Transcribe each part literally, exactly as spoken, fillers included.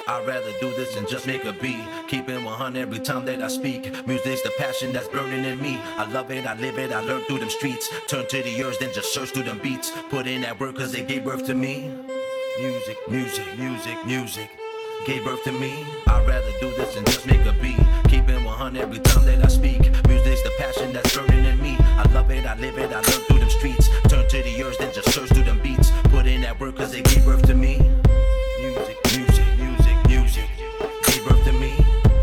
I'd rather do this than just make a beat. Keeping one hundred every time that I speak. Music's the passion that's burning in me. I love it, I live it, I learn through them streets. Turn to the ears, then just search through them beats. Put in that work cause they gave birth to me. Music, music, music, music gave birth to me. I'd rather do this than just make a beat. Keeping one hundred every time that I speak. Music's the passion that's burning in me. I love it, I live it, I learn through them streets. Turn to the ears, then just search through them beats. Put in that work cause they gave birth to me. Music, music, music, music gave birth to me.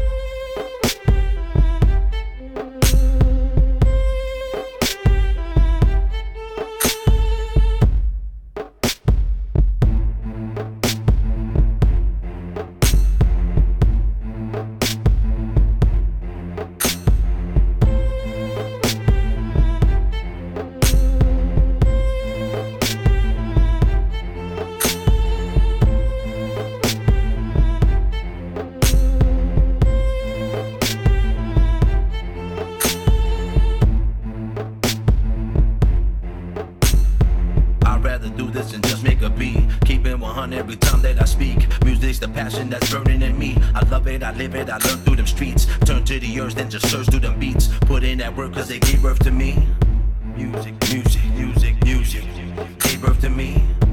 Do this and just make a beat. Keeping one hundred every time that I speak. Music's the passion that's burning in me. I love it, I live it, I learn through them streets. Turn to the ears, then just search through them beats. Put in that work cause they gave birth to me. Music, music, music, music gave birth to me.